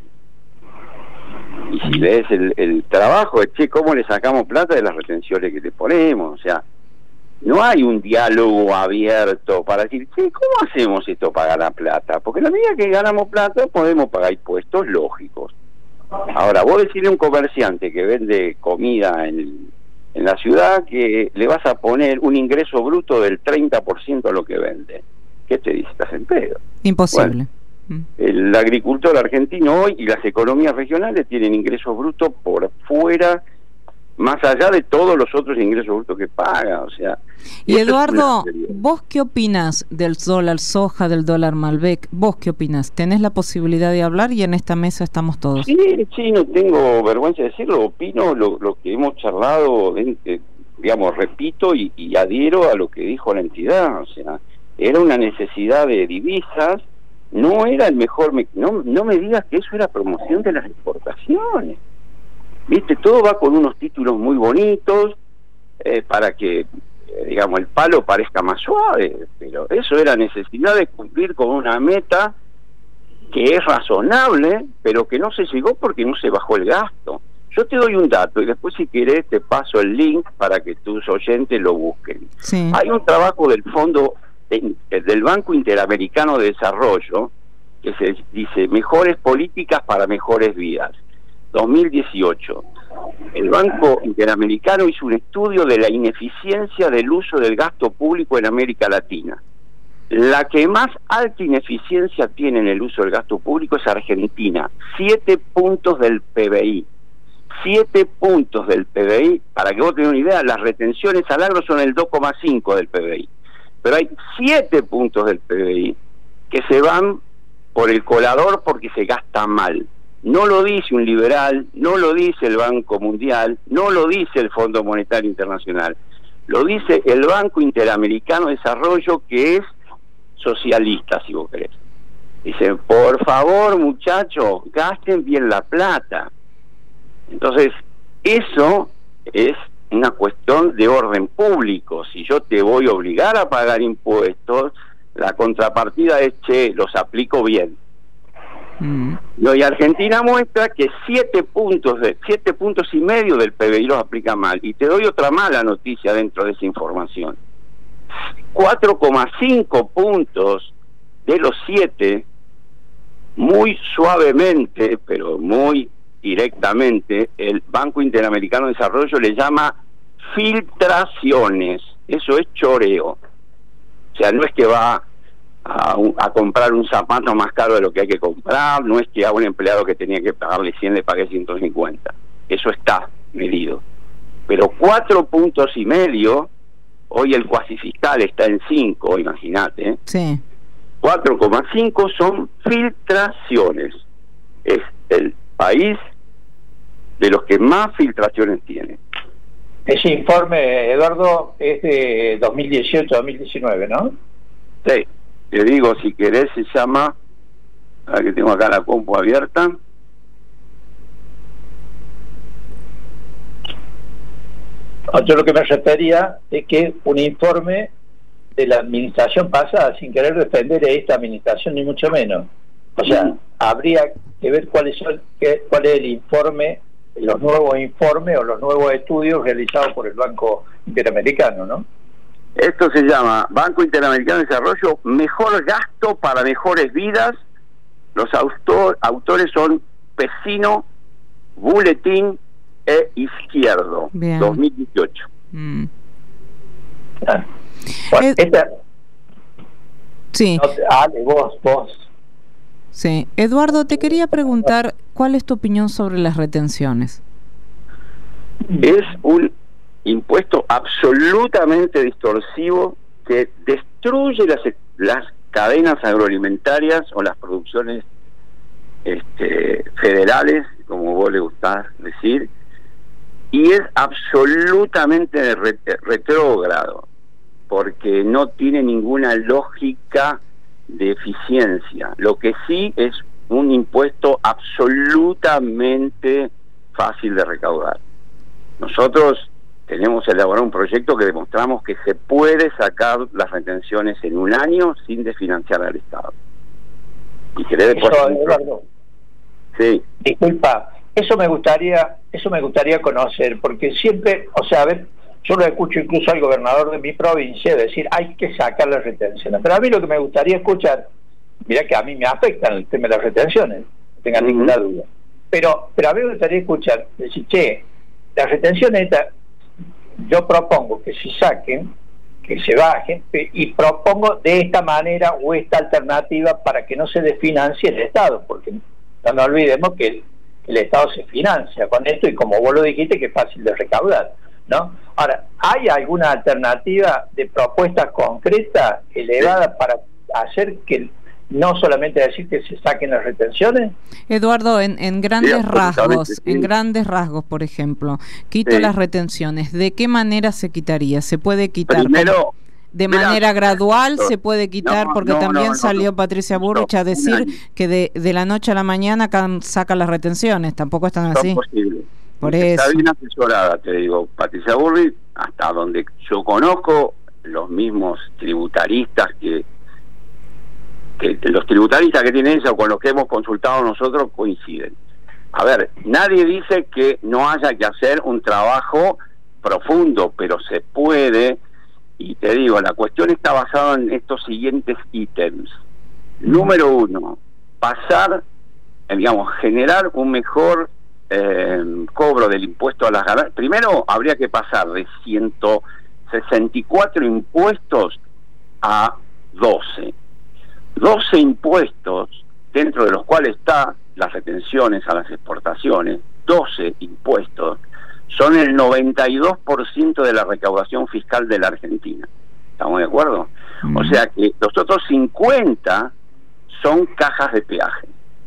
Y si ves el, el trabajo de, che, ¿cómo le sacamos plata de las retenciones que te ponemos? O sea, no hay un diálogo abierto para decir, che, ¿cómo hacemos esto para ganar plata? Porque la medida que ganamos plata podemos pagar impuestos lógicos. Ahora, vos decirle a un comerciante que vende comida en, en la ciudad que le vas a poner un ingreso bruto del treinta por ciento a lo que vende. ¿Qué te dice? Estás en pedo. Imposible. Bueno, el agricultor argentino hoy y las economías regionales tienen ingresos brutos por fuera, más allá de todos los otros ingresos brutos que paga, o sea... Y Eduardo, ¿vos qué opinás del dólar soja, del dólar Malbec? ¿Vos qué opinás? ¿Tenés la posibilidad de hablar y en esta mesa estamos todos? Sí, sí, no tengo vergüenza de decirlo, opino lo, lo que hemos charlado, eh, digamos, repito y, y adhiero a lo que dijo la entidad, o sea, era una necesidad de divisas, no era el mejor... Me no, no me digas que eso era promoción de las exportaciones. Viste, todo va con unos títulos muy bonitos eh, para que, eh, digamos, el palo parezca más suave, pero eso era necesidad de cumplir con una meta que es razonable, pero que no se llegó porque no se bajó el gasto. Yo te doy un dato y después, si querés, te paso el link para que tus oyentes lo busquen. Sí. Hay un trabajo del Fondo de, del Banco Interamericano de Desarrollo que se dice Mejores Políticas para Mejores Vidas. dos mil dieciocho, el Banco Interamericano hizo un estudio de la ineficiencia del uso del gasto público en América Latina. La que más alta ineficiencia tiene en el uso del gasto público es Argentina, siete puntos del P B I. Siete puntos del P B I, para que vos tengas una idea, las retenciones al agro son el dos coma cinco del P B I. Pero hay siete puntos del P B I que se van por el colador porque se gasta mal. No lo dice un liberal, no lo dice el Banco Mundial, no lo dice el Fondo Monetario Internacional, lo dice el Banco Interamericano de Desarrollo, que es socialista, si vos querés. Dicen, por favor, muchachos, gasten bien la plata. Entonces, eso es una cuestión de orden público. Si yo te voy a obligar a pagar impuestos, la contrapartida es, che, los aplico bien. Mm. Y Argentina muestra que siete puntos de siete puntos y medio del P B I los aplica mal. Y te doy otra mala noticia dentro de esa información. cuatro coma cinco puntos de los siete, muy suavemente, pero muy directamente, el Banco Interamericano de Desarrollo le llama filtraciones. Eso es choreo. O sea, no es que va A, a comprar un zapato más caro de lo que hay que comprar, no es que a un empleado que tenía que pagarle cien le pague ciento cincuenta, eso está medido. Pero cuatro puntos y medio, hoy el cuasi fiscal está en cinco, imagínate, sí. cuatro coma cinco son filtraciones. Es el país de los que más filtraciones tiene. Ese informe, Eduardo, es de dos mil dieciocho a dos mil diecinueve, ¿no? Sí. te digo, si querés, se llama, ahora que tengo acá la compu abierta, yo lo que me refería es que un informe de la administración pasada, sin querer defender a esta administración ni mucho menos, o sea, mm. habría que ver cuáles son, qué, cuál es el informe, los nuevos informes o los nuevos estudios realizados por el Banco Interamericano, ¿no? Esto se llama Banco Interamericano de Desarrollo, mejor gasto para mejores vidas. Los autor, autores son Pesino, Bulletin e Izquierdo. Bien. dos mil dieciocho. Mm. Ah. Bueno, eh, esta... Sí. No, Ale, vos, vos. Sí. Eduardo, te quería preguntar, ¿cuál es tu opinión sobre las retenciones? Es un impuesto absolutamente distorsivo que destruye las, las cadenas agroalimentarias o las producciones este, federales, como vos le gustás decir, y es absolutamente re, retrógrado, porque no tiene ninguna lógica de eficiencia. Lo que sí es un impuesto absolutamente fácil de recaudar. Nosotros tenemos elaborado un proyecto que demostramos que se puede sacar las retenciones en un año sin desfinanciar al Estado. Y que debe eso, Eduardo, sí. Disculpa, eso me gustaría, eso me gustaría conocer, porque siempre, o sea, a ver, yo lo escucho incluso al gobernador de mi provincia decir hay que sacar las retenciones, pero a mí lo que me gustaría escuchar, mira que a mí me afectan el tema de las retenciones, no tengan uh-huh. ninguna duda, pero pero a mí me gustaría escuchar, decir, che, las retenciones, yo propongo que se saquen, que se bajen, y propongo de esta manera o esta alternativa para que no se desfinancie el Estado, porque no nos olvidemos que el, el Estado se financia con esto y como vos lo dijiste que es fácil de recaudar, ¿no? Ahora, ¿hay alguna alternativa de propuesta concreta elevada para hacer que no solamente decir que se saquen las retenciones? Eduardo, en, en grandes sí, rasgos, sí. en grandes rasgos, por ejemplo, quito sí. las retenciones, ¿de qué manera se quitaría? ¿Se puede quitar Primero, de mira, manera gradual? no, ¿Se puede quitar? no, Porque no, también no, no, salió no, Patricia Burrich no, a decir que de, de la noche a la mañana saca las retenciones, tampoco están así. Posible. Por Está eso. bien asesorada, te digo, Patricia Burrich, hasta donde yo conozco, los mismos tributaristas que, que los tributaristas que tiene ella o con los que hemos consultado nosotros coinciden. A ver, nadie dice que no haya que hacer un trabajo profundo, pero se puede, y te digo, la cuestión está basada en estos siguientes ítems. Número uno, pasar, digamos, generar un mejor Eh, cobro del impuesto a las ganancias. Primero habría que pasar de ciento sesenta y cuatro impuestos a doce. doce impuestos, dentro de los cuales están las retenciones a las exportaciones, doce impuestos, son el noventa y dos por ciento de la recaudación fiscal de la Argentina. ¿Estamos de acuerdo? Mm. O sea que los otros cincuenta son cajas de peaje.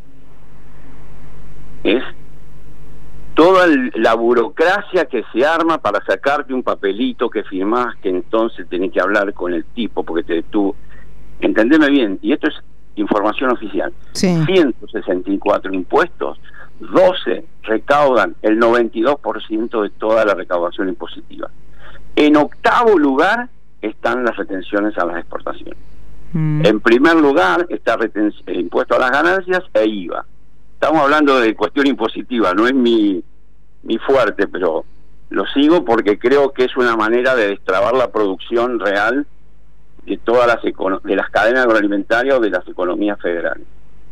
Es toda la burocracia que se arma para sacarte un papelito que firmás, que entonces tenés que hablar con el tipo porque te detuvo. Entendeme bien, y esto es información oficial. Sí. ciento sesenta y cuatro impuestos, doce recaudan el noventa y dos por ciento de toda la recaudación impositiva. En octavo lugar están las retenciones a las exportaciones. Mm. En primer lugar está el impuesto a las ganancias e I V A. Estamos hablando de cuestión impositiva, no es mi, mi fuerte, pero lo sigo porque creo que es una manera de destrabar la producción real de todas las de las cadenas agroalimentarias o de las economías federales.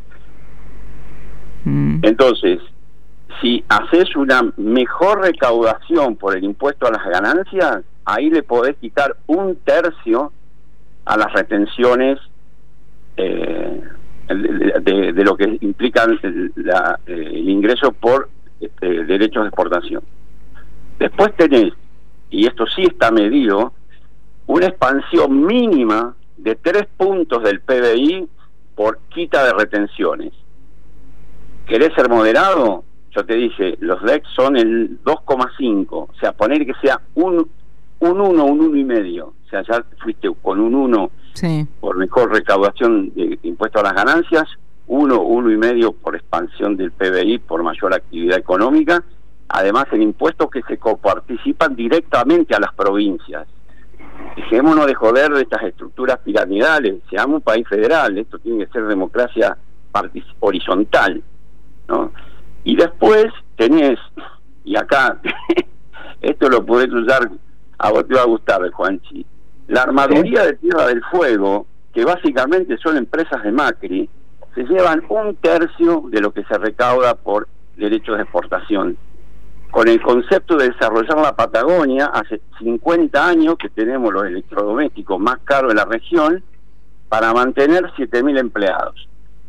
Mm. Entonces, si haces una mejor recaudación por el impuesto a las ganancias, ahí le podés quitar un tercio a las retenciones eh, De, de, de lo que implica el, la, el ingreso por este, derechos de exportación. Después tenés, y esto sí está medido, una expansión mínima de tres puntos del P B I por quita de retenciones. ¿Querés ser moderado? Yo te dije, los D E C son el dos coma cinco, o sea, poner que sea un, un uno, un uno y medio, o sea, ya fuiste con un uno sí. por mejor recaudación de impuestos a las ganancias, uno, uno y medio por expansión del P B I, por mayor actividad económica, además en impuestos que se coparticipan directamente a las provincias. Dejémonos de joder de estas estructuras piramidales, seamos un país federal, esto tiene que ser democracia horizontal, ¿no? Y después tenés, y acá, esto lo podés usar, a vos te va a gustar, Juanchi, la armaduría de Tierra del Fuego, que básicamente son empresas de Macri, se llevan un tercio de lo que se recauda por derechos de exportación. Con el concepto de desarrollar la Patagonia, hace cincuenta años que tenemos los electrodomésticos más caros de la región para mantener siete mil empleados.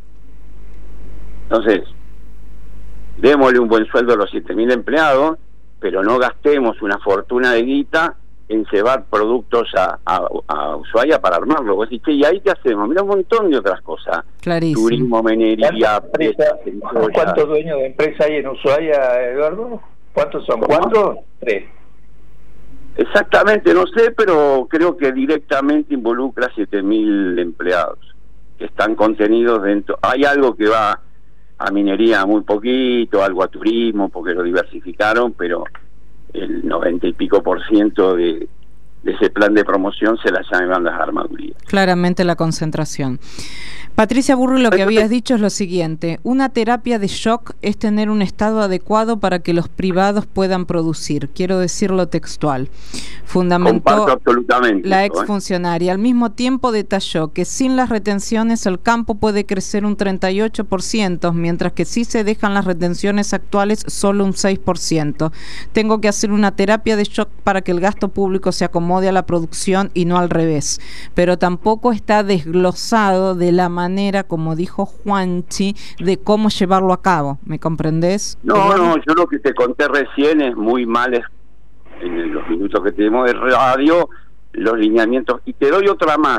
Entonces, démosle un buen sueldo a los siete mil empleados, pero no gastemos una fortuna de guita en llevar productos a, a, a Ushuaia para armarlo. Vos decís, ¿y ahí qué hacemos? Mira un montón de otras cosas. Clarísimo. Turismo, minería... ¿Cuántos dueños de empresa hay en Ushuaia, Eduardo? ¿Cuántos son? ¿Cuatro? Tres. Exactamente, no sé, pero creo que directamente involucra siete mil empleados que están contenidos dentro. Hay algo que va a minería muy poquito, algo a turismo, porque lo diversificaron, pero el noventa y pico por ciento de, de ese plan de promoción se la llaman las armadurías. Claramente la concentración. Patricia Burri, lo que habías dicho es lo siguiente: una terapia de shock es tener un estado adecuado para que los privados puedan producir. Quiero decirlo textual. Fundamentó absolutamente la eso, exfuncionaria. ¿eh? Al mismo tiempo detalló que sin las retenciones el campo puede crecer un treinta y ocho por ciento, mientras que si se dejan las retenciones actuales solo un seis por ciento. Tengo que hacer una terapia de shock para que el gasto público se acomode a la producción y no al revés. Pero tampoco está desglosado de la manera manera, como dijo Juanchi, de cómo llevarlo a cabo. ¿Me comprendés? No, no, yo lo que te conté recién es muy mal, es, en los minutos que tenemos de radio, los lineamientos. Y te doy otra más.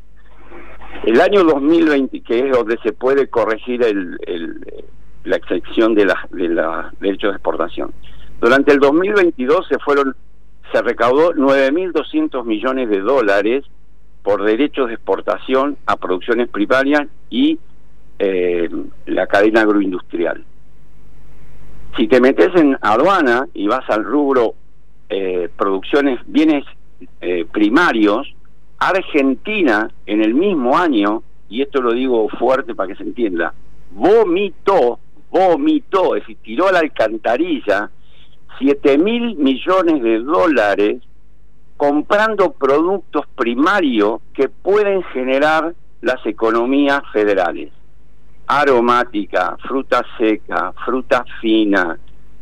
El año dos mil veinte, que es donde se puede corregir el, el, la excepción de la, de la derechos de exportación. Durante el dos mil veintidós se fueron, se recaudó nueve mil doscientos millones de dólares por derechos de exportación a producciones primarias y eh, la cadena agroindustrial. Si te metes en aduana y vas al rubro eh, producciones, bienes eh, primarios, Argentina en el mismo año, y esto lo digo fuerte para que se entienda, vomitó, vomitó, es decir, tiró a la alcantarilla siete mil millones de dólares comprando productos primarios que pueden generar las economías federales. Aromática, fruta seca, fruta fina,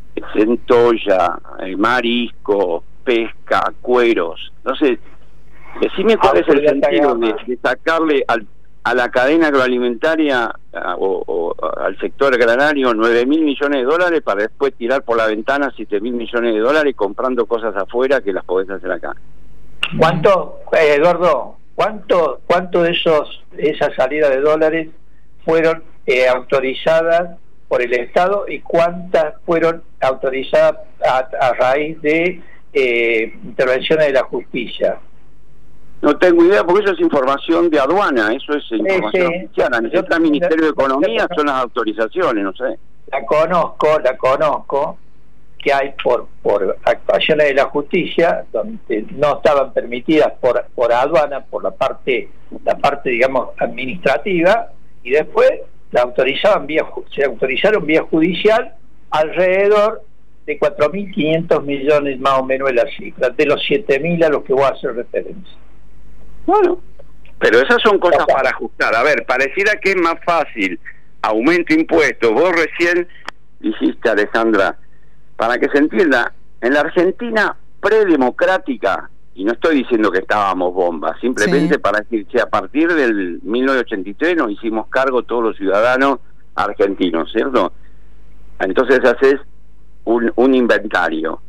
centolla, marisco, pesca, cueros. Entonces, decime cuál es el sentido de, de sacarle al, a la cadena agroalimentaria a, o, o al sector agrario nueve mil millones de dólares para después tirar por la ventana siete mil millones de dólares comprando cosas afuera que las podés hacer acá. ¿Cuánto, eh, Eduardo, cuánto cuánto de esos esas salidas de dólares fueron eh, autorizadas por el Estado y cuántas fueron autorizadas a, a raíz de eh, intervenciones de la justicia? No tengo idea, porque eso es información de aduana, eso es información sí, oficial. A nosotros, el Ministerio de Economía, son las autorizaciones, no sé. La conozco, la conozco, que hay por por actuaciones de la justicia, donde no estaban permitidas por por aduana, por la parte, la parte digamos, administrativa, y después la autorizaban vía, se autorizaron vía judicial alrededor de cuatro mil quinientos millones más o menos de la cifra, de los siete mil a los que voy a hacer referencia. Bueno, pero esas son cosas para ajustar. A ver, pareciera que es más fácil aumento impuestos. Vos recién dijiste, Alejandra, para que se entienda, en la Argentina predemocrática, y no estoy diciendo que estábamos bombas, simplemente sí, para decir que a partir del mil novecientos ochenta y tres nos hicimos cargo todos los ciudadanos argentinos, ¿cierto? Entonces haces un, un inventario.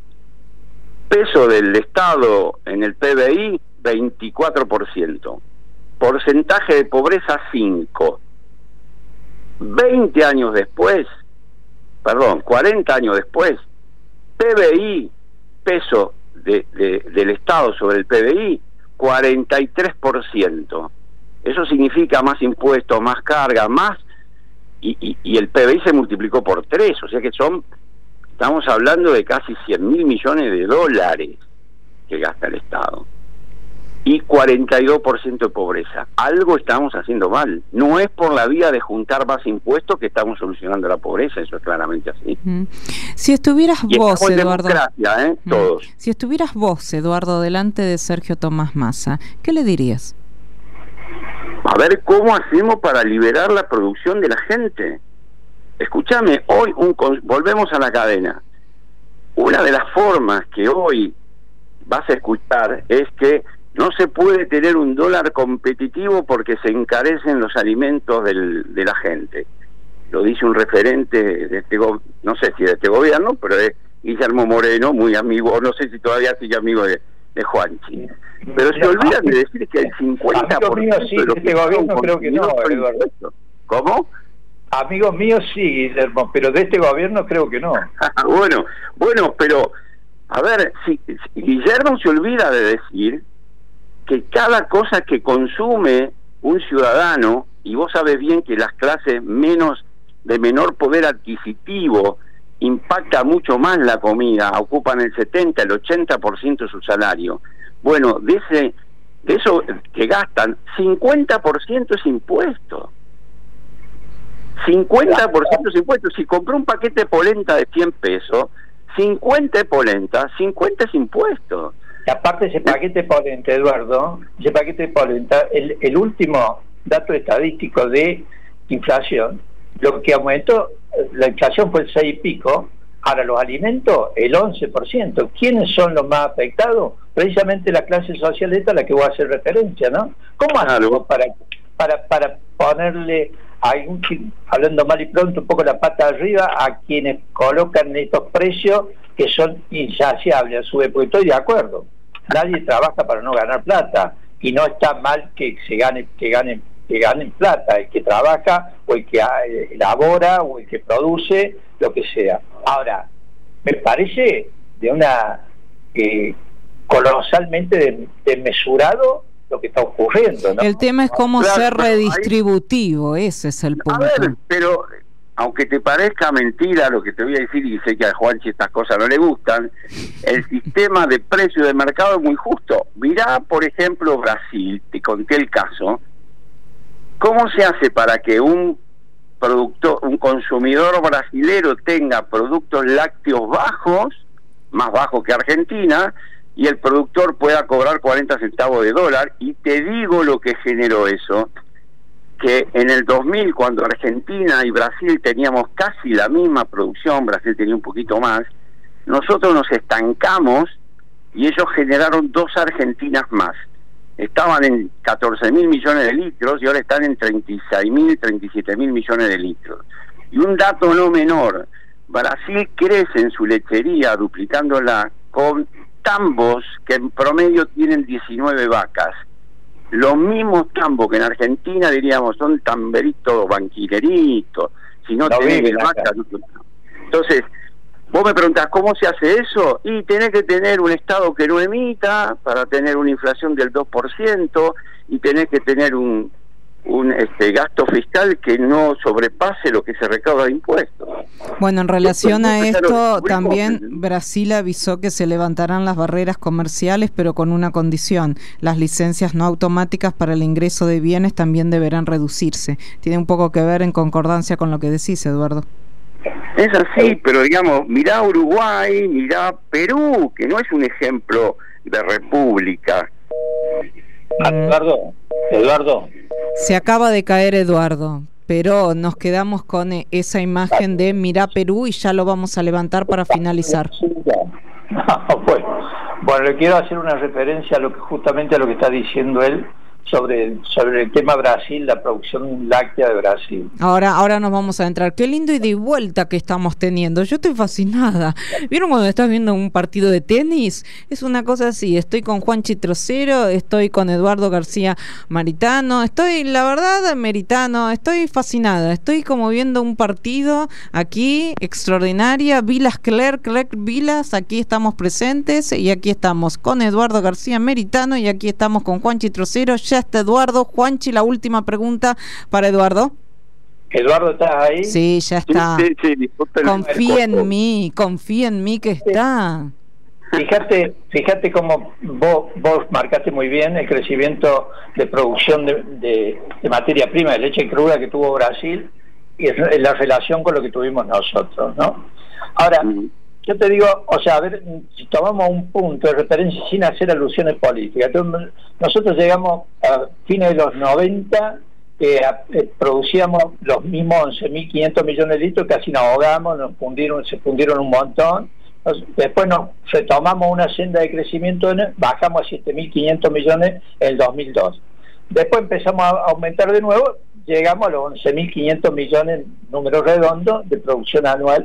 Peso del Estado en el P B I, veinticuatro por ciento. Porcentaje de pobreza, cinco. veinte años después, perdón, cuarenta años después, P B I, peso de, de, del Estado sobre el P B I, cuarenta y tres por ciento. Eso significa más impuestos, más carga, más, y, y, y el P B I se multiplicó por tres, o sea que son, estamos hablando de casi cien mil millones de dólares que gasta el Estado. Y cuarenta y dos por ciento de pobreza. Algo estamos haciendo mal. No es por la vía de juntar más impuestos que estamos solucionando la pobreza, eso es claramente así. Mm. Si estuvieras y vos, Eduardo... democracia, ¿eh? Mm. Todos. Si estuvieras vos, Eduardo, delante de Sergio Tomás Massa, ¿qué le dirías? A ver cómo hacemos para liberar la producción de la gente. Escúchame, hoy un volvemos a la cadena. Una de las formas que hoy vas a escuchar es que no se puede tener un dólar competitivo porque se encarecen los alimentos del, de la gente. Lo dice un referente de este go no sé si de este gobierno, pero es Guillermo Moreno, muy amigo, o no sé si todavía sigue amigo de, de Juanchi. Pero se olvidan de decir que el cincuenta por ciento míos, sí, de, de este gobierno creo que no, Eduardo. ¿Cómo? Amigos míos sí, Guillermo, pero de este gobierno creo que no. bueno, bueno, pero a ver, si, si Guillermo se olvida de decir que cada cosa que consume un ciudadano, y vos sabés bien que las clases menos de menor poder adquisitivo impacta mucho más la comida, ocupan el setenta, el ochenta por ciento de su salario. Bueno, de ese de eso que gastan, cincuenta por ciento es impuesto. cincuenta por ciento es impuesto. Si compró un paquete de polenta de cien pesos, cincuenta de polenta, cincuenta es impuesto. Y aparte ese paquete de polenta, Eduardo, ese paquete de polenta, el, el último dato estadístico de inflación, lo que aumentó, la inflación fue el seis y pico, ahora los alimentos, el once por ciento. ¿Quiénes son los más afectados? Precisamente la clase social esta a la que voy a hacer referencia, ¿no? ¿Cómo hacemos para, para, para ponerle, a un, hablando mal y pronto, un poco la pata arriba a quienes colocan estos precios que son insaciables a su vez? Porque estoy de acuerdo, nadie trabaja para no ganar plata, y no está mal que se gane, que ganen, que ganen plata, el que trabaja o el que elabora o el que produce, lo que sea. Ahora, me parece de una eh, colosalmente desmesurado lo que está ocurriendo, ¿no? El tema es cómo claro, ser redistributivo, ahí, ese es el punto. A ver, pero aunque te parezca mentira lo que te voy a decir, y sé que a Juanchi estas cosas no le gustan, el sistema de precio de mercado es muy justo. Mirá, por ejemplo, Brasil, te conté el caso. ¿Cómo se hace para que un productor, un consumidor brasilero tenga productos lácteos bajos, más bajos que Argentina, y el productor pueda cobrar cuarenta centavos de dólar? Y te digo lo que generó eso, que en el dos mil, cuando Argentina y Brasil teníamos casi la misma producción, Brasil tenía un poquito más, nosotros nos estancamos y ellos generaron dos Argentinas más. Estaban en catorce mil millones de litros y ahora están en treinta y seis mil, treinta y siete mil millones de litros. Y un dato no menor, Brasil crece en su lechería, duplicándola, con tambos que en promedio tienen diecinueve vacas. Los mismos tambos que en Argentina, diríamos, son tamberitos, banquineritos, si no, no tenés vacas. Entonces, vos me preguntás, ¿cómo se hace eso? Y tenés que tener un Estado que no emita para tener una inflación del dos por ciento, y tenés que tener un, un este gasto fiscal que no sobrepase lo que se recauda de impuestos. Bueno, en relación a esto, también Brasil avisó que se levantarán las barreras comerciales, pero con una condición: las licencias no automáticas para el ingreso de bienes también deberán reducirse. Tiene un poco que ver en concordancia con lo que decís, Eduardo. Es así, pero digamos, mirá Uruguay, mirá Perú, que no es un ejemplo de república. Eduardo, Eduardo. Se acaba de caer Eduardo, pero nos quedamos con esa imagen de mirá Perú y ya lo vamos a levantar para finalizar. bueno, bueno, le quiero hacer una referencia a lo que justamente a lo que está diciendo él sobre, sobre el tema Brasil, la producción láctea de Brasil. Ahora, ahora nos vamos a entrar. Qué lindo ida y vuelta que estamos teniendo. Yo estoy fascinada. ¿Vieron cuando estás viendo un partido de tenis? Es una cosa así. Estoy con Juanchi Trocero, estoy con Eduardo García Maritano, estoy, la verdad, Meritano, estoy fascinada. Estoy como viendo un partido aquí extraordinaria. Vilas Clerc, Clerc Vilas, aquí estamos presentes y aquí estamos con Eduardo García Meritano y aquí estamos con Juanchi Trocero. Ya está Eduardo. Juanchi, la última pregunta para Eduardo. Eduardo, ¿estás ahí? Sí, ya está. Sí, sí, sí, confía en mí, confía en mí que está. Fíjate, fíjate cómo vos, vos marcaste muy bien el crecimiento de producción de, de, de materia prima, de leche cruda que tuvo Brasil y en la relación con lo que tuvimos nosotros, ¿no? Ahora, yo te digo, o sea, a ver, si tomamos un punto de referencia sin hacer alusiones políticas, entonces, nosotros llegamos a fines de los noventa, eh, eh, producíamos los mismos once mil quinientos millones de litros, casi nos ahogamos, nos fundieron, se fundieron un montón. Después nos retomamos una senda de crecimiento, bajamos a siete mil quinientos millones en el dos mil dos. Después empezamos a aumentar de nuevo, llegamos a los once mil quinientos millones, número redondo, de producción anual,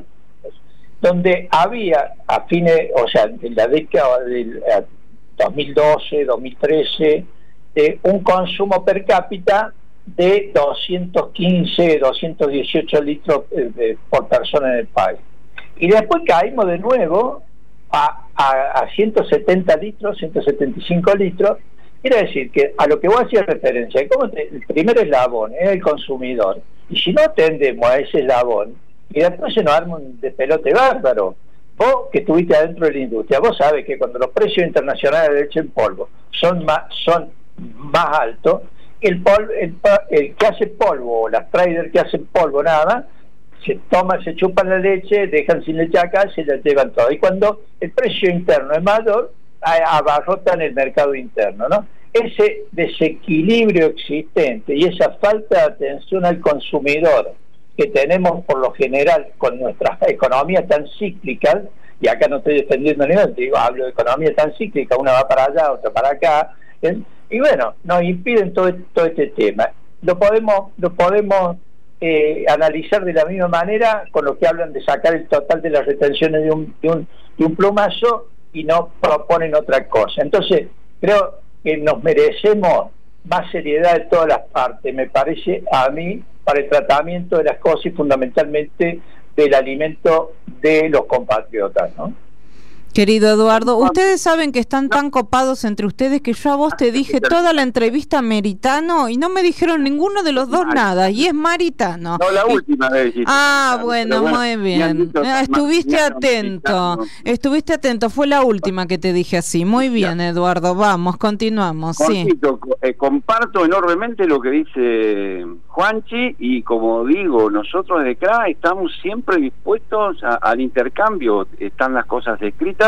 donde había a fines, o sea, en la década del dos mil doce, dos mil trece, eh, un consumo per cápita de doscientos quince, doscientos dieciocho litros eh, de, por persona en el país. Y después caímos de nuevo a, a, a ciento setenta litros, ciento setenta y cinco litros. Quiere decir que a lo que vos hacías referencia, como te, el primer eslabón es el consumidor, y si no atendemos a ese eslabón, y después se nos arma un despelote bárbaro. Vos que estuviste adentro de la industria, vos sabés que cuando los precios internacionales de leche en polvo son más, son más altos, el, polvo, el, el que hace polvo, o las traders que hacen polvo nada más, se toman, se chupan la leche, dejan sin leche acá, se la llevan todo. Y cuando el precio interno es mayor, abarrotan el mercado interno, ¿no? Ese desequilibrio existente y esa falta de atención al consumidor que tenemos por lo general con nuestras economías tan cíclicas, y acá no estoy defendiendo ni nada, digo, hablo de economía tan cíclica, una va para allá, otra para acá, ¿eh? Y bueno, nos impiden todo, todo este tema. Lo podemos, lo podemos Eh, analizar de la misma manera con lo que hablan de sacar el total de las retenciones de un, de un, de un plumazo y no proponen otra cosa. Entonces creo que nos merecemos más seriedad de todas las partes, me parece a mí, para el tratamiento de las cosas y fundamentalmente del alimento de los compatriotas, ¿no? Querido Eduardo, ustedes saben que están tan copados entre ustedes que yo a vos te dije toda la entrevista Meritano y no me dijeron ninguno de los dos nada, y es Maritano. No, la última vez. Ah, bueno, bueno, muy bien. Estuviste atento, estuviste atento, fue la última que te dije así. Muy bien, Eduardo, vamos, continuamos. Sí. Eh, comparto enormemente lo que dice Juanchi y como digo, nosotros de C R A estamos siempre dispuestos a, al intercambio, están las cosas escritas.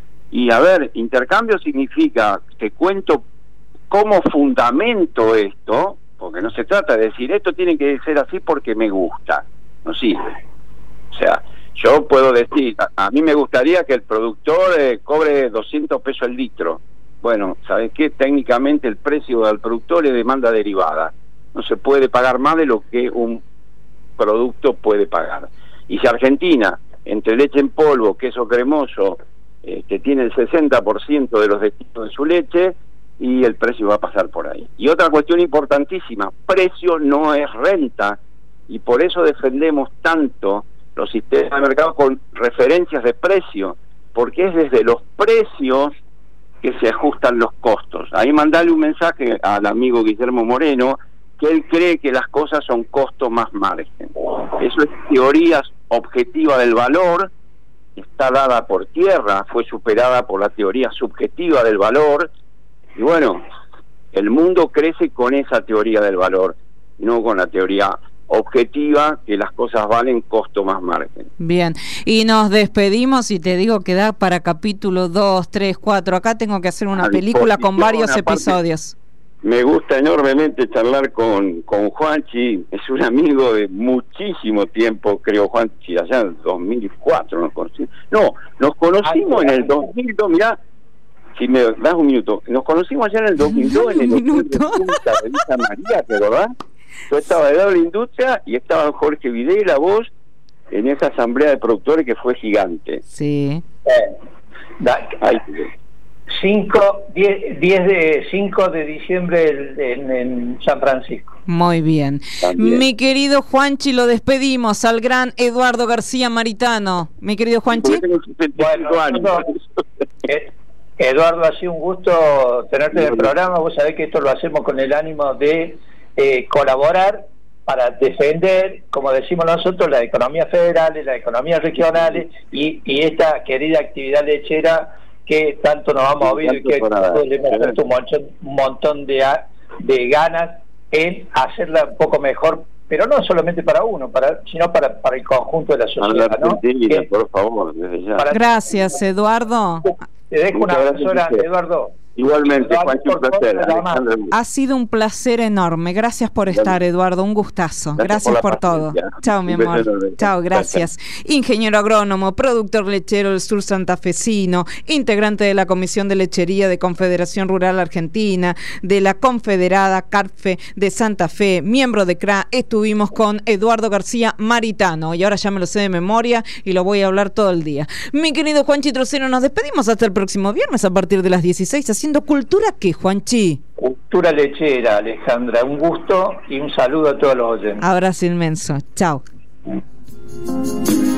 Y a ver, intercambio significa, te cuento cómo fundamento esto, porque no se trata de decir esto tiene que ser así porque me gusta, no sirve. O sea, yo puedo decir, a, a mí me gustaría que el productor eh, cobre doscientos pesos el litro. Bueno, ¿sabes qué? Técnicamente el precio al productor es demanda derivada. No se puede pagar más de lo que un producto puede pagar. Y si Argentina, entre leche en polvo, queso cremoso, eh, que tiene el sesenta por ciento de los destinos de su leche, y el precio va a pasar por ahí. Y otra cuestión importantísima, precio no es renta, y por eso defendemos tanto los sistemas de mercado con referencias de precio, porque es desde los precios que se ajustan los costos. Ahí mandale un mensaje al amigo Guillermo Moreno, que él cree que las cosas son costo más margen. Eso es teoría objetiva del valor, está dada por tierra, fue superada por la teoría subjetiva del valor, y bueno, el mundo crece con esa teoría del valor, no con la teoría objetiva que las cosas valen costo más margen. Bien, y nos despedimos y te digo que da para capítulo dos, tres, cuatro, acá tengo que hacer una película con varios episodios. Me gusta enormemente charlar con, con Juanchi, es un amigo de muchísimo tiempo, creo Juanchi, allá en dos mil cuatro nos conocimos. No, nos conocimos en el dos mil dos, mirá, si me das un minuto, nos conocimos allá en el dos mil dos en el hotel de Punta de Villa María, ¿te acordás? Yo estaba de lado de la industria y estaba Jorge Videla, vos, en esa asamblea de productores que fue gigante. Sí. Eh, Ahí. cinco de diciembre en, en San Francisco. Muy bien. También. Mi querido Juanchi, lo despedimos al gran Eduardo García Maritano. Mi querido Juanchi. Bueno, no, eh, Eduardo, ha sido un gusto tenerte en el programa. Vos sabés que esto lo hacemos con el ánimo de eh, colaborar para defender, como decimos nosotros, las economías federales, las economías regionales y, y esta querida actividad lechera que tanto nos ha movido y que todos le hemos puesto un montón, un montón de, de ganas en hacerla un poco mejor, pero no solamente para uno, para sino para, para el conjunto de la sociedad, ¿no? Que, por favor, desde ya. Gracias, Eduardo. Te dejo un abrazo grande, Eduardo. Igualmente, Juanchi, un placer. Ha sido un placer enorme. Gracias por estar, Eduardo. Un gustazo. Gracias, gracias por, por todo. Chao, mi amor. Chao, gracias. Ingeniero agrónomo, productor lechero del sur santafesino, integrante de la Comisión de Lechería de Confederación Rural Argentina, de la Confederada Carfe de Santa Fe, miembro de C R A. Estuvimos con Eduardo García Maritano. Y ahora ya me lo sé de memoria y lo voy a hablar todo el día. Mi querido Juanchi Trocero, nos despedimos hasta el próximo viernes a partir de las dieciséis. Haciendo cultura, ¿qué, Juanchi? Cultura lechera, Alejandra. Un gusto y un saludo a todos los oyentes. Abrazo inmenso. Chao.